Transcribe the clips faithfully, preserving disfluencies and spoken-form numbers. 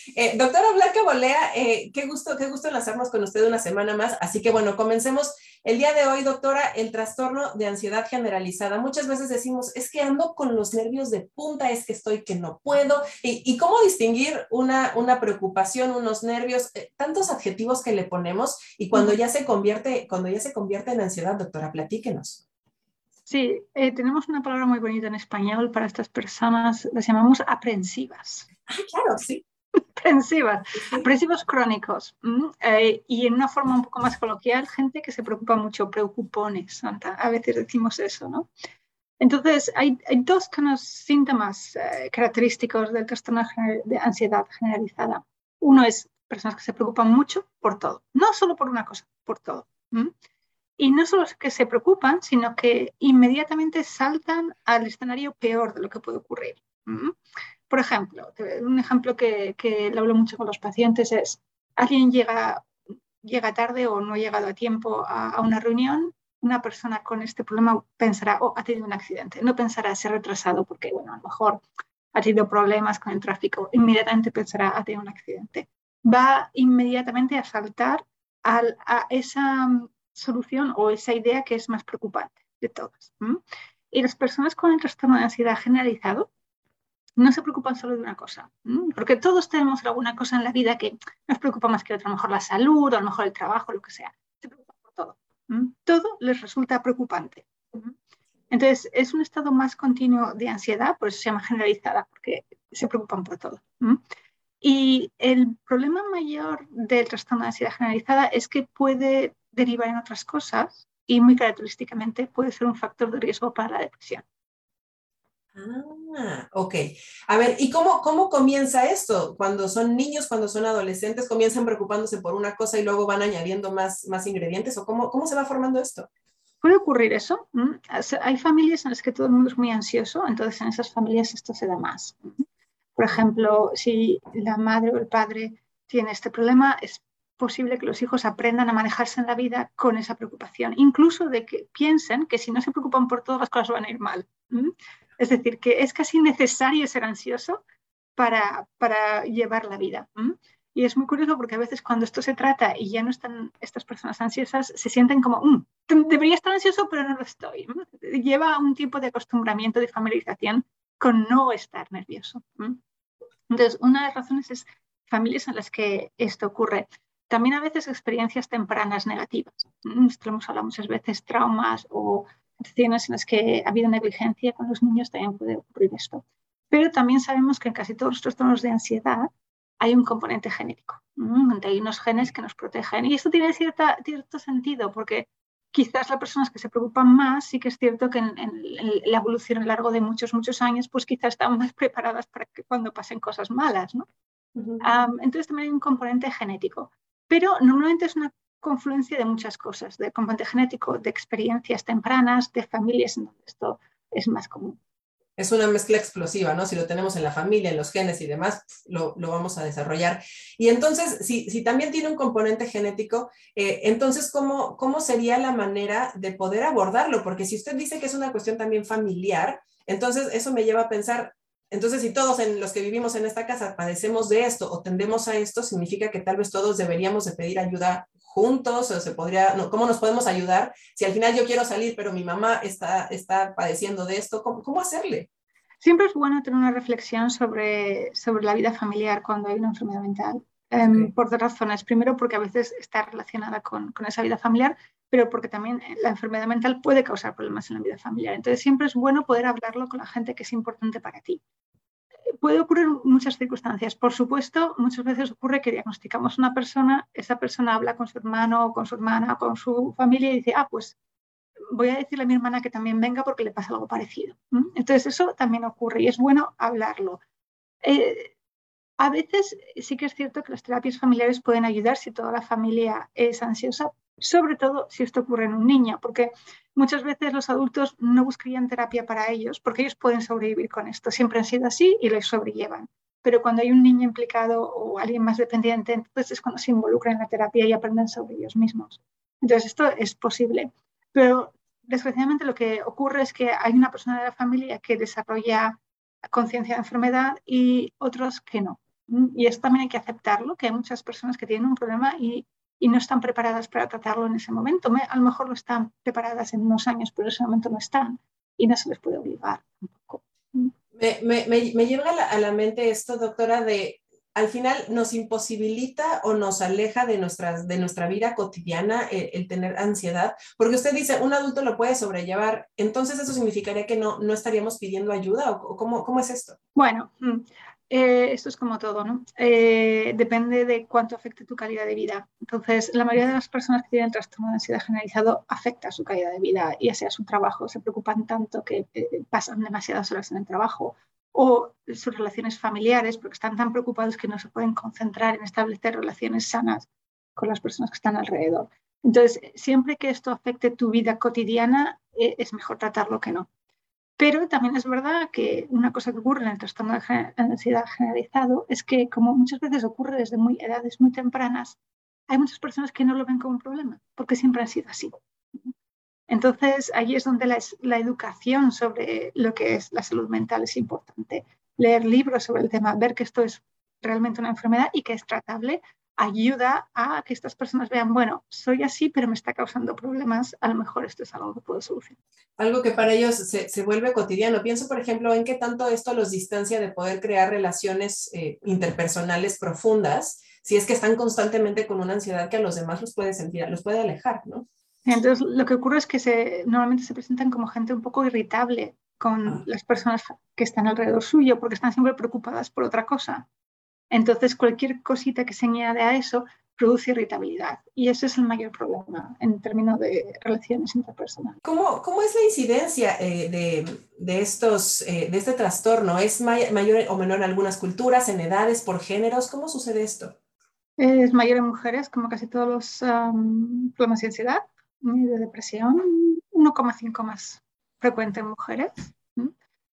Eh, doctora Blanca Bolea, eh, qué gusto, qué gusto enlazarnos con usted una semana más. Así que bueno, comencemos el día de hoy, doctora, el trastorno de ansiedad generalizada. Muchas veces decimos, es que ando con los nervios de punta, es que estoy que no puedo. ¿Y, y cómo distinguir una, una preocupación, unos nervios, eh, tantos adjetivos que le ponemos y cuando ya se convierte, cuando ya se convierte en ansiedad, doctora, platíquenos. Sí, eh, tenemos una palabra muy bonita en español para estas personas, las llamamos aprensivas. Ah, claro, sí. Aprensivas, Sí. aprensivos crónicos. ¿m? Eh, y en una forma un poco más coloquial, gente que se preocupa mucho, preocupones. A veces decimos eso, ¿no? Entonces, hay, hay dos síntomas eh, característicos del trastorno de ansiedad generalizada. Uno es personas que se preocupan mucho por todo, no solo por una cosa, por todo. ¿m? Y no solo es que se preocupan, sino que inmediatamente saltan al escenario peor de lo que puede ocurrir. ¿Mm? Por ejemplo, un ejemplo que, que le hablo mucho con los pacientes es, alguien llega, llega tarde o no ha llegado a tiempo a, a una reunión, una persona con este problema pensará, oh, ha tenido un accidente. No pensará, se ha retrasado porque, bueno, a lo mejor ha tenido problemas con el tráfico. Inmediatamente pensará, ha tenido un accidente. Va inmediatamente a saltar al, a esa solución o esa idea que es más preocupante de todas. ¿m? Y las personas con el trastorno de ansiedad generalizado no se preocupan solo de una cosa, ¿m? porque todos tenemos alguna cosa en la vida que nos preocupa más que otra, a lo mejor la salud, o a lo mejor el trabajo, lo que sea. Se preocupan por todo. ¿m? Todo les resulta preocupante. ¿m? Entonces, es un estado más continuo de ansiedad, por eso se llama generalizada, porque se preocupan por todo. ¿m? Y el problema mayor del trastorno de ansiedad generalizada es que puede derivar en otras cosas y muy característicamente puede ser un factor de riesgo para la depresión. Ah, ok. A ver, ¿y cómo, cómo comienza esto? Cuando son niños, cuando son adolescentes, comienzan preocupándose por una cosa y luego van añadiendo más, más ingredientes, ¿o cómo, cómo se va formando esto? ¿Puede ocurrir eso? ¿Mm? Hay familias en las que todo el mundo es muy ansioso, entonces en esas familias esto se da más. Por ejemplo, si la madre o el padre tiene este problema, es posible que los hijos aprendan a manejarse en la vida con esa preocupación, incluso de que piensen que si no se preocupan por todas las cosas van a ir mal. ¿Mm? Es decir, que es casi necesario ser ansioso para, para llevar la vida. ¿Mm? Y es muy curioso porque a veces cuando esto se trata y ya no están estas personas ansiosas, se sienten como, mm, debería estar ansioso, pero no lo estoy. ¿Mm? Lleva un tiempo de acostumbramiento, de familiarización con no estar nervioso. ¿Mm? Entonces, una de las razones es familias en las que esto ocurre. También a veces experiencias tempranas negativas. Esto lo hemos hablado muchas veces, traumas o situaciones en las que ha habido negligencia con los niños, también puede ocurrir esto. Pero también sabemos que en casi todos los trastornos de ansiedad hay un componente genético. Hay unos genes que nos protegen. Y esto tiene cierta, cierto sentido porque quizás las personas que se preocupan más, sí que es cierto que en, en, en la evolución a lo largo de muchos, muchos años, pues quizás están más preparadas para que cuando pasen cosas malas, ¿no? Uh-huh. Um, entonces también hay un componente genético, pero normalmente es una confluencia de muchas cosas, de componente genético, de experiencias tempranas, de familias en donde esto es más común. Es una mezcla explosiva, ¿no? Si lo tenemos en la familia, en los genes y demás, lo, lo vamos a desarrollar. Y entonces, si, si también tiene un componente genético, eh, entonces, ¿cómo, ¿cómo sería la manera de poder abordarlo? Porque si usted dice que es una cuestión también familiar, entonces eso me lleva a pensar, entonces si todos en los que vivimos en esta casa padecemos de esto o tendemos a esto, significa que tal vez todos deberíamos de pedir ayuda juntos, o se podría, no, ¿cómo nos podemos ayudar? Si al final yo quiero salir, pero mi mamá está, está padeciendo de esto, ¿cómo, cómo hacerle? Siempre es bueno tener una reflexión sobre, sobre la vida familiar cuando hay una enfermedad mental, eh, Okay. por dos razones. Primero, porque a veces está relacionada con, con esa vida familiar, pero porque también la enfermedad mental puede causar problemas en la vida familiar. Entonces, siempre es bueno poder hablarlo con la gente que es importante para ti. Puede ocurrir en muchas circunstancias. Por supuesto, muchas veces ocurre que diagnosticamos una persona, esa persona habla con su hermano o con su hermana o con su familia y dice, ah, pues voy a decirle a mi hermana que también venga porque le pasa algo parecido. Entonces eso también ocurre y es bueno hablarlo. Eh, a veces sí que es cierto que las terapias familiares pueden ayudar si toda la familia es ansiosa, sobre todo si esto ocurre en un niño, porque muchas veces los adultos no buscarían terapia para ellos porque ellos pueden sobrevivir con esto. Siempre han sido así y lo sobrellevan. Pero cuando hay un niño implicado o alguien más dependiente, entonces es cuando se involucran en la terapia y aprenden sobre ellos mismos. Entonces esto es posible. Pero desgraciadamente lo que ocurre es que hay una persona de la familia que desarrolla conciencia de enfermedad y otros que no. Y esto también hay que aceptarlo, que hay muchas personas que tienen un problema y, y no están preparadas para tratarlo en ese momento. Me, a lo mejor lo están preparadas en unos años, pero en ese momento no están y no se les puede obligar tampoco. Me, me, me, me lleva a la, a la mente esto, doctora, de al final nos imposibilita o nos aleja de, nuestras, de nuestra vida cotidiana el, el tener ansiedad, porque usted dice, un adulto lo puede sobrellevar, entonces eso significaría que no, no estaríamos pidiendo ayuda, o, o cómo, ¿cómo es esto? Bueno, eh, esto es como todo, ¿no? Eh, depende de cuánto afecte tu calidad de vida. Entonces, la mayoría de las personas que tienen trastorno de ansiedad generalizado afecta su calidad de vida, ya sea su trabajo, se preocupan tanto que eh, pasan demasiadas horas en el trabajo, o sus relaciones familiares, porque están tan preocupados que no se pueden concentrar en establecer relaciones sanas con las personas que están alrededor. Entonces, siempre que esto afecte tu vida cotidiana, eh, es mejor tratarlo que no. Pero también es verdad que una cosa que ocurre en el trastorno de ansiedad generalizado es que, como muchas veces ocurre desde muy, edades muy tempranas, hay muchas personas que no lo ven como un problema, porque siempre han sido así. Entonces, ahí es donde la, la educación sobre lo que es la salud mental es importante. Leer libros sobre el tema, ver que esto es realmente una enfermedad y que es tratable, ayuda a que estas personas vean, bueno, soy así, pero me está causando problemas, a lo mejor esto es algo que puedo solucionar. Algo que para ellos se, se vuelve cotidiano. Pienso, por ejemplo, en qué tanto esto los distancia de poder crear relaciones eh, interpersonales profundas, si es que están constantemente con una ansiedad que a los demás los puede sentir, los puede alejar, ¿no? Entonces, lo que ocurre es que se, normalmente se presentan como gente un poco irritable con ah. las personas que están alrededor suyo, porque están siempre preocupadas por otra cosa. Entonces, cualquier cosita que se añade a eso produce irritabilidad. Y ese es el mayor problema en términos de relaciones interpersonales. ¿Cómo, cómo es la incidencia eh, de, de, estos, eh, de este trastorno? ¿Es may mayor o menor en algunas culturas, en edades, por géneros? ¿Cómo sucede esto? Es mayor en mujeres, como casi todos los um, problemas de ansiedad y de depresión, uno coma cinco más frecuente en mujeres. ¿Mm?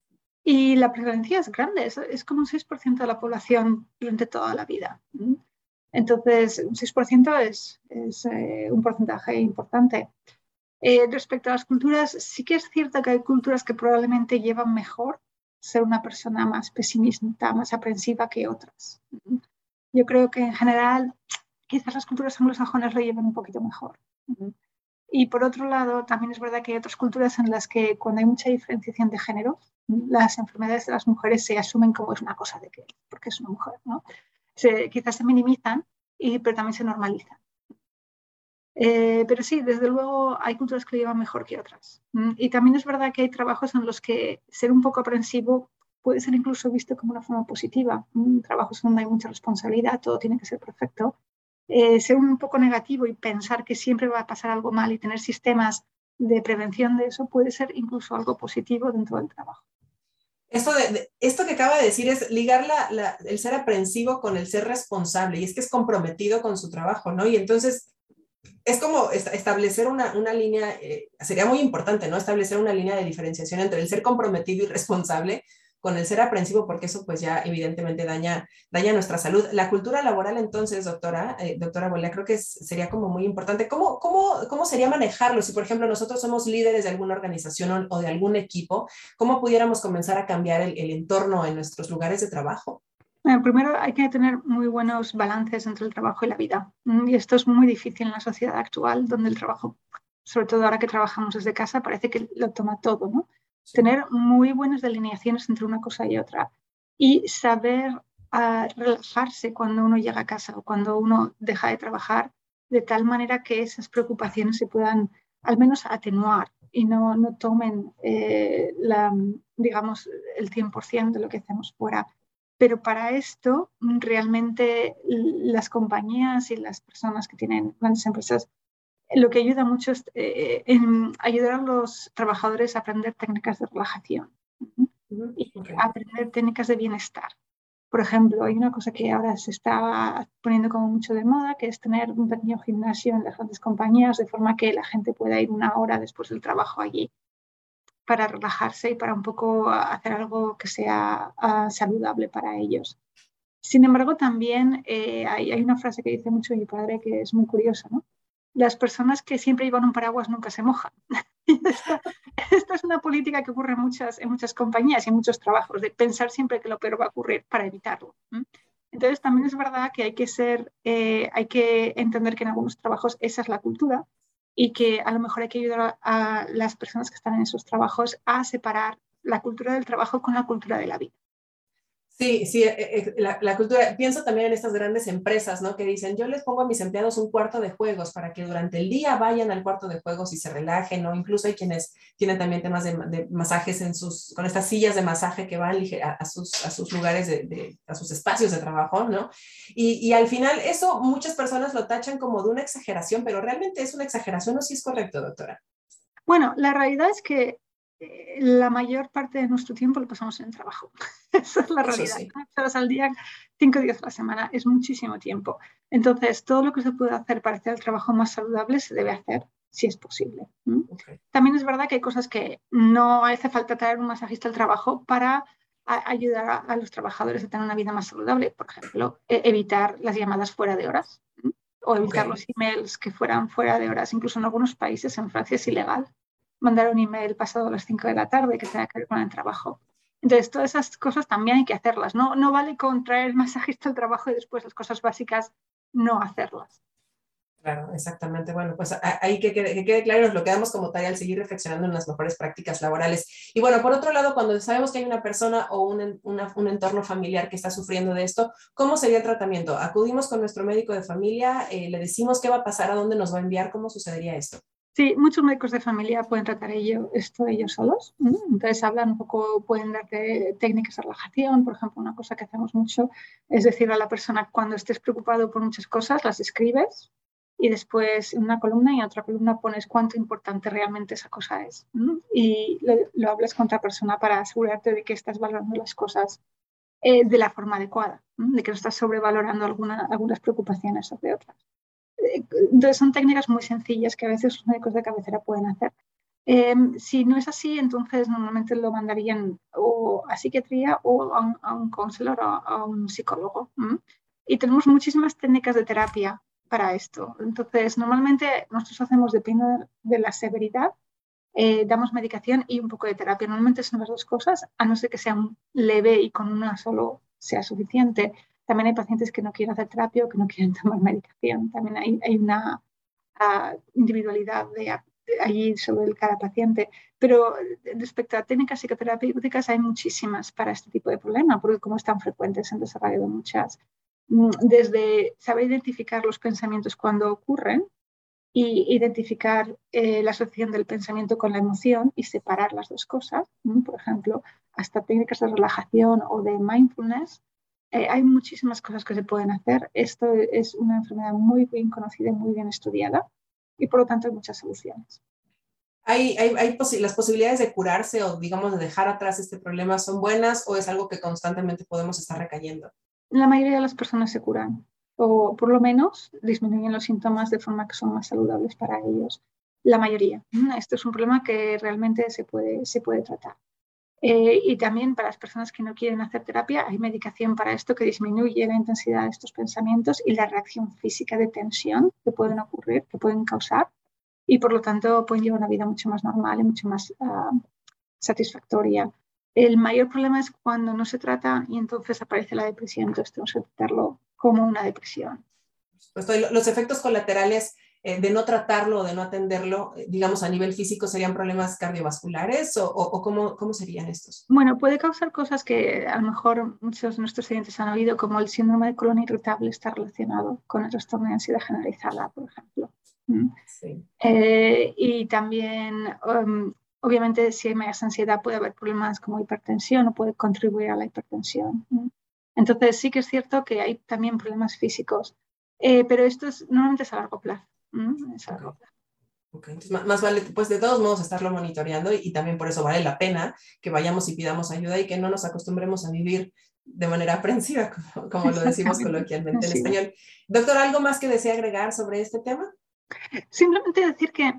Y la prevalencia es grande, es, es como un seis por ciento de la población durante toda la vida. ¿Mm? Entonces, un seis por ciento es, es eh, un porcentaje importante. Eh, respecto a las culturas, sí que es cierto que hay culturas que probablemente llevan mejor ser una persona más pesimista, más aprensiva que otras. ¿Mm? Yo creo que en general quizás las culturas anglosajonas lo llevan un poquito mejor. ¿Mm? Y por otro lado, también es verdad que hay otras culturas en las que cuando hay mucha diferenciación de género, las enfermedades de las mujeres se asumen como es una cosa de que, porque es una mujer, ¿no? Se, quizás se minimizan, y, pero también se normalizan. Eh, pero sí, desde luego hay culturas que lo llevan mejor que otras. Y también es verdad que hay trabajos en los que ser un poco aprensivo puede ser incluso visto como una forma positiva. Trabajos donde hay mucha responsabilidad, todo tiene que ser perfecto. Eh, ser un poco negativo y pensar que siempre va a pasar algo mal y tener sistemas de prevención de eso puede ser incluso algo positivo dentro del trabajo. Esto, de, de, esto que acaba de decir es ligar la, la, el ser aprensivo con el ser responsable, y es que es comprometido con su trabajo, ¿no? Y entonces es como establecer una, una línea, eh, sería muy importante, ¿no? Establecer una línea de diferenciación entre el ser comprometido y responsable con el ser aprensivo, porque eso pues ya evidentemente daña, daña nuestra salud. La cultura laboral entonces, doctora, eh, doctora Bolea, creo que es, sería como muy importante. ¿Cómo, cómo, ¿Cómo sería manejarlo? Si por ejemplo nosotros somos líderes de alguna organización o, o de algún equipo, ¿cómo pudiéramos comenzar a cambiar el, el entorno en nuestros lugares de trabajo? Bueno, primero hay que tener muy buenos balances entre el trabajo y la vida. Y esto es muy difícil en la sociedad actual, donde el trabajo, sobre todo ahora que trabajamos desde casa, parece que lo toma todo, ¿no? Sí. Tener muy buenas delineaciones entre una cosa y otra y saber uh, relajarse cuando uno llega a casa o cuando uno deja de trabajar, de tal manera que esas preocupaciones se puedan al menos atenuar y no, no tomen eh, la, digamos, el cien por ciento de lo que hacemos fuera. Pero para esto, realmente las compañías y las personas que tienen grandes empresas, lo que ayuda mucho es eh, en ayudar a los trabajadores a aprender técnicas de relajación uh-huh. y okay. aprender técnicas de bienestar. Por ejemplo, hay una cosa que ahora se está poniendo como mucho de moda, que es tener un pequeño gimnasio en las grandes compañías, de forma que la gente pueda ir una hora después del trabajo allí para relajarse y para un poco hacer algo que sea uh, saludable para ellos. Sin embargo, también eh, hay, hay una frase que dice mucho mi padre que es muy curiosa, ¿no? Las personas que siempre llevan un paraguas nunca se mojan. esta, esta es una política que ocurre en muchas, en muchas compañías y en muchos trabajos, de pensar siempre que lo peor va a ocurrir para evitarlo. ¿Mm? Entonces también es verdad que hay que ser, eh, hay que entender que en algunos trabajos esa es la cultura y que a lo mejor hay que ayudar a, a las personas que están en esos trabajos a separar la cultura del trabajo con la cultura de la vida. Sí, sí, eh, eh, la, la cultura, pienso también en estas grandes empresas, ¿no? Que dicen, yo les pongo a mis empleados un cuarto de juegos para que durante el día vayan al cuarto de juegos y se relajen, ¿no? Incluso hay quienes tienen también temas de, de masajes en sus, con estas sillas de masaje que van a, a, sus, a sus lugares, de, de, a sus espacios de trabajo, ¿no? Y, y al final eso muchas personas lo tachan como de una exageración, pero realmente es una exageración, ¿o sí es correcto, doctora? Bueno, la realidad es que eh, la mayor parte de nuestro tiempo lo pasamos en el trabajo. Esa es la Eso realidad. sí. ocho horas al día, cinco días a la semana, es muchísimo tiempo. Entonces, todo lo que se puede hacer para hacer el trabajo más saludable se debe hacer si es posible. ¿Mm? Okay. También es verdad que hay cosas que no hace falta traer un masajista al trabajo para a, ayudar a, a los trabajadores a tener una vida más saludable. Por ejemplo, e evitar las llamadas fuera de horas. ¿Mm? O evitar Okay. los emails que fueran fuera de horas. Incluso en algunos países, en Francia es ilegal mandar un email pasado a las cinco de la tarde que tenga que ver con el trabajo. Entonces, todas esas cosas también hay que hacerlas. No, no vale con traer masajista al trabajo y después las cosas básicas no hacerlas. Claro, exactamente. Bueno, pues ahí que quede, que quede claro, nos lo quedamos como tarea al seguir reflexionando en las mejores prácticas laborales. Y bueno, por otro lado, cuando sabemos que hay una persona o un, una, un entorno familiar que está sufriendo de esto, ¿cómo sería el tratamiento? ¿Acudimos con nuestro médico de familia? Eh, ¿Le decimos qué va a pasar? ¿A dónde nos va a enviar? ¿Cómo sucedería esto? Sí, muchos médicos de familia pueden tratar ello, esto ellos solos. Entonces hablan un poco, pueden darte técnicas de relajación. Por ejemplo, una cosa que hacemos mucho es decirle a la persona, cuando estés preocupado por muchas cosas, las escribes y después en una columna y en otra columna pones cuánto importante realmente esa cosa es. Y lo, lo hablas con otra persona para asegurarte de que estás valorando las cosas eh, de la forma adecuada, de que no estás sobrevalorando alguna, algunas preocupaciones sobre otras. Entonces son técnicas muy sencillas que a veces los médicos de cabecera pueden hacer. Eh, si no es así, entonces normalmente lo mandarían o a psiquiatría o a un, a un counselor o a un psicólogo. ¿m? Y tenemos muchísimas técnicas de terapia para esto. Entonces, normalmente nosotros hacemos, depende de la severidad, eh, damos medicación y un poco de terapia. Normalmente son las dos cosas, a no ser que sea leve y con una solo sea suficiente. También hay pacientes que no quieren hacer terapia o que no quieren tomar medicación. También hay, hay una uh, individualidad de, de allí sobre el, cada paciente. Pero respecto a técnicas psicoterapéuticas, hay muchísimas para este tipo de problema, porque como están frecuentes, se han desarrollado muchas. Desde saber identificar los pensamientos cuando ocurren y identificar eh, la asociación del pensamiento con la emoción y separar las dos cosas. ¿no? Por ejemplo, hasta técnicas de relajación o de mindfulness. Eh, hay muchísimas cosas que se pueden hacer. Esto es una enfermedad muy bien conocida y muy bien estudiada y por lo tanto hay muchas soluciones. ¿Hay, hay, hay posi las posibilidades de curarse o, digamos, de dejar atrás este problema son buenas o es algo que constantemente podemos estar recayendo? La mayoría de las personas se curan o por lo menos disminuyen los síntomas de forma que son más saludables para ellos. La mayoría. Esto es un problema que realmente se puede, se puede tratar. Eh, y también para las personas que no quieren hacer terapia, hay medicación para esto que disminuye la intensidad de estos pensamientos y la reacción física de tensión que pueden ocurrir, que pueden causar, y por lo tanto pueden llevar una vida mucho más normal y mucho más uh, satisfactoria. El mayor problema es cuando no se trata y entonces aparece la depresión, entonces tenemos que tratarlo como una depresión. Pues los efectos colaterales eh, de no tratarlo o de no atenderlo, eh, digamos a nivel físico, ¿serían problemas cardiovasculares o, o, o cómo, cómo serían estos? Bueno, puede causar cosas que a lo mejor muchos de nuestros oyentes han oído, como el síndrome de colon irritable está relacionado con el trastorno de ansiedad generalizada, por ejemplo. ¿Mm? Sí. Eh, y también, um, obviamente, si hay más ansiedad puede haber problemas como hipertensión o puede contribuir a la hipertensión. ¿Mm? Entonces, sí que es cierto que hay también problemas físicos, eh, pero esto es, normalmente es a largo plazo. ¿Mm? Es a largo Okay. plazo. Okay. Entonces, más, más vale, pues de todos modos, estarlo monitoreando y, y también por eso vale la pena que vayamos y pidamos ayuda y que no nos acostumbremos a vivir de manera aprensiva, como, como lo decimos coloquialmente en Sí. español. Doctor, ¿algo más que desea agregar sobre este tema? Simplemente decir que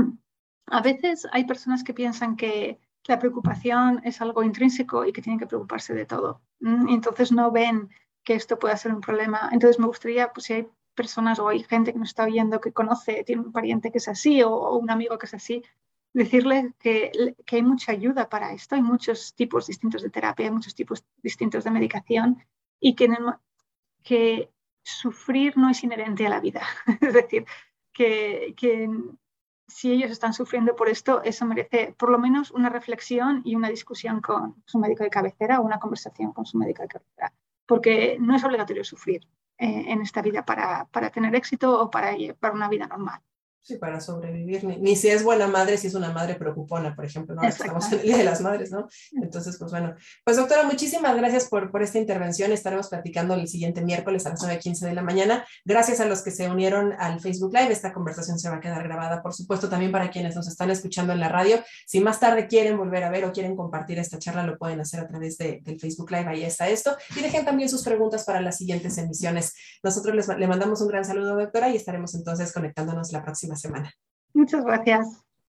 a veces hay personas que piensan que la preocupación es algo intrínseco y que tienen que preocuparse de todo. Y entonces no ven que esto pueda ser un problema. Entonces me gustaría, pues si hay personas o hay gente que nos está viendo que conoce, tiene un pariente que es así o, o un amigo que es así, decirle que, que hay mucha ayuda para esto, hay muchos tipos distintos de terapia, hay muchos tipos distintos de medicación y que en el, que sufrir no es inherente a la vida. Es decir, que, que si ellos están sufriendo por esto, eso merece por lo menos una reflexión y una discusión con su médico de cabecera o una conversación con su médico de cabecera, porque no es obligatorio sufrir eh, en esta vida para, para tener éxito o para llevar una vida normal. Sí, para sobrevivir, ni, ni si es buena madre, si es una madre preocupona, por ejemplo, ¿no? Ahora que estamos en el Día de las Madres, ¿no? Entonces, pues bueno. Pues doctora, muchísimas gracias por, por esta intervención. Estaremos platicando el siguiente miércoles a las nueve quince de la mañana. Gracias a los que se unieron al Facebook Live. Esta conversación se va a quedar grabada, por supuesto, también para quienes nos están escuchando en la radio. Si más tarde quieren volver a ver o quieren compartir esta charla, lo pueden hacer a través de, del Facebook Live. Ahí está esto. Y dejen también sus preguntas para las siguientes emisiones. Nosotros les, le mandamos un gran saludo, doctora, y estaremos entonces conectándonos la próxima semana. Muchas gracias.